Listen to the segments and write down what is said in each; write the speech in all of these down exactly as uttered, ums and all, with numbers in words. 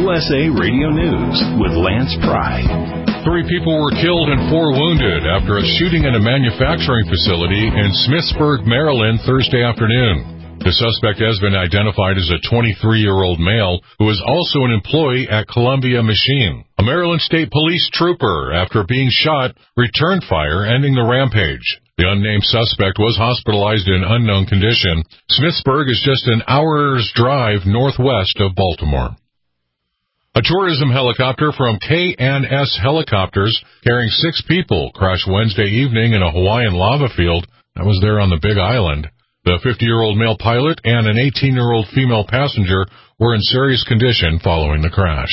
U S A Radio News with Lance Pry. Three people were killed and four wounded after a shooting at a manufacturing facility in Smithsburg, Maryland, Thursday afternoon. The suspect has been identified as a twenty-three-year-old male who is also an employee at Columbia Machine. A Maryland State Police trooper, after being shot, returned fire, ending the rampage. The unnamed suspect was hospitalized in unknown condition. Smithsburg is just an hour's drive northwest of Baltimore. A tourism helicopter from K N S Helicopters carrying six people crashed Wednesday evening in a Hawaiian lava field that was there on the Big Island. The fifty-year-old male pilot and an eighteen-year-old female passenger were in serious condition following the crash.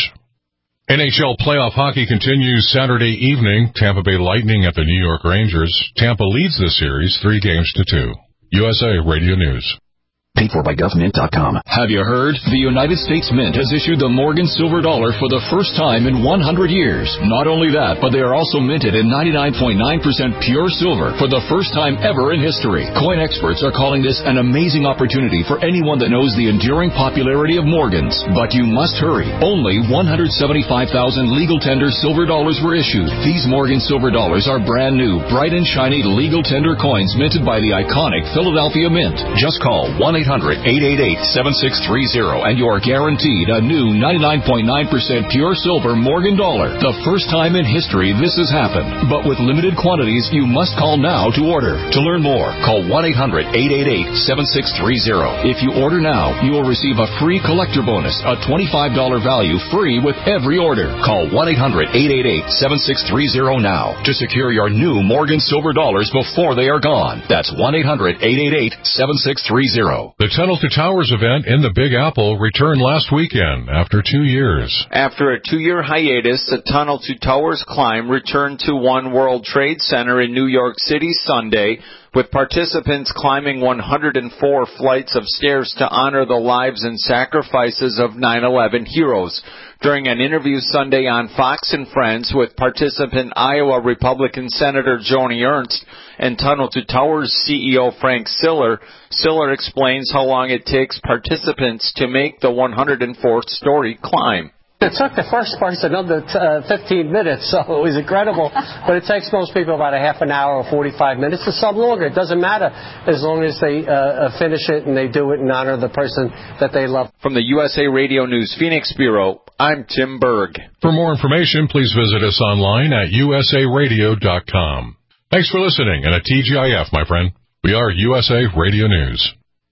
N H L playoff hockey continues Saturday evening. Tampa Bay Lightning at the New York Rangers. Tampa leads the series three games to two. U S A Radio News. Paid for by government dot com. Have you heard? The United States Mint has issued the Morgan Silver Dollar for the first time in one hundred years. Not only that, but they are also minted in ninety-nine point nine percent pure silver for the first time ever in history. Coin experts are calling this an amazing opportunity for anyone that knows the enduring popularity of Morgans. But you must hurry. Only one hundred seventy-five thousand legal tender silver dollars were issued. These Morgan Silver Dollars are brand new, bright and shiny legal tender coins minted by the iconic Philadelphia Mint. Just call one eight hundred, eight eight eight, seven six three zero and you're guaranteed a new ninety-nine point nine percent pure silver Morgan dollar. The first time in history this has happened. But with limited quantities, you must call now to order. To learn more, call one eight hundred, eight eight eight, seven six three zero. If you order now, you will receive a free collector bonus, a twenty-five dollars value free with every order. Call one eight hundred, eight eight eight, seven six three zero now to secure your new Morgan Silver Dollars before they are gone. That's one eight hundred, eight eight eight, seven six three zero. The Tunnel to Towers event in the Big Apple returned last weekend after two years. After a two-year hiatus, the Tunnel to Towers climb returned to One World Trade Center in New York City Sunday, with participants climbing one hundred four flights of stairs to honor the lives and sacrifices of nine eleven heroes. During an interview Sunday on Fox and Friends with participant Iowa Republican Senator Joni Ernst and Tunnel to Towers C E O Frank Siller, Siller explains how long it takes participants to make the one hundred fourth story climb. It took the first person under uh, fifteen minutes, so it was incredible. But it takes most people about a half an hour or forty-five minutes, or some longer. It doesn't matter as long as they uh, finish it and they do it in honor of the person that they love. From the U S A Radio News Phoenix Bureau, I'm Tim Berg. For more information, please visit us online at U S A radio dot com. Thanks for listening, and a T G I F, my friend. We are U S A Radio News.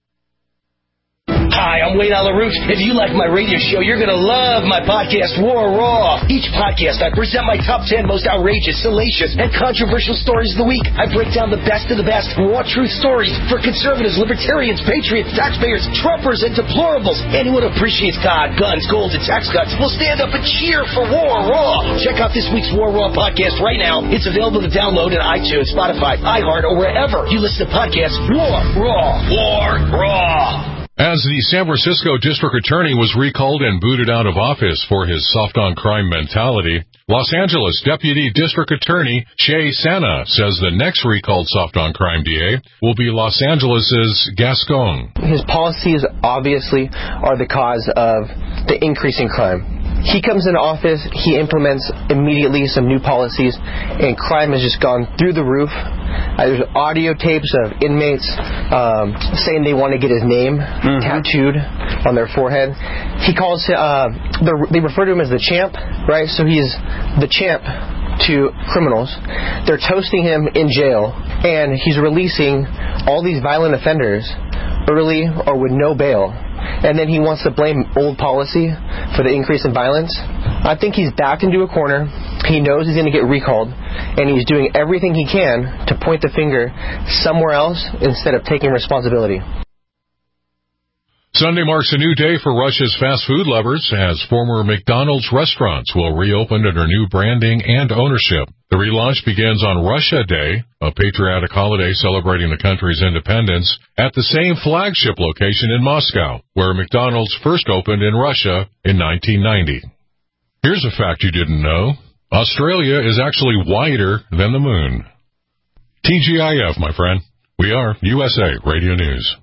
Hi, I'm Wayne Alaroot. If you like my radio show, you're going to love my podcast, War Raw. Each podcast, I present my top ten most outrageous, salacious, and controversial stories of the week. I break down the best of the best raw truth stories for conservatives, libertarians, patriots, taxpayers, Trumpers, and deplorables. Anyone who appreciates God, guns, gold, and tax cuts will stand up and cheer for War Raw. Check out this week's War Raw podcast right now. It's available to download on iTunes, Spotify, iHeart, or wherever you listen to podcasts. War Raw. War Raw. As the San Francisco district attorney was recalled and booted out of office for his soft-on-crime mentality, Los Angeles Deputy District Attorney Shay Sana says the next recalled soft-on-crime D A will be Los Angeles' Gascon. His policies obviously are the cause of the increase in crime. He comes into office, he implements immediately some new policies, and crime has just gone through the roof. Uh, there's audio tapes of inmates um, saying they want to get his name mm-hmm. tattooed on their forehead. He calls, uh, they refer to him as the champ, right? So he's the champ to criminals. They're toasting him in jail, and he's releasing all these violent offenders early or with no bail. And then he wants to blame old policy for the increase in violence. I think he's backed into a corner. He knows he's going to get recalled, and he's doing everything he can to point the finger somewhere else instead of taking responsibility. Sunday marks a new day for Russia's fast food lovers as former McDonald's restaurants will reopen under new branding and ownership. The relaunch begins on Russia Day, a patriotic holiday celebrating the country's independence, at the same flagship location in Moscow, where McDonald's first opened in Russia in nineteen ninety. Here's a fact you didn't know. Australia is actually wider than the moon. T G I F, my friend. We are U S A Radio News.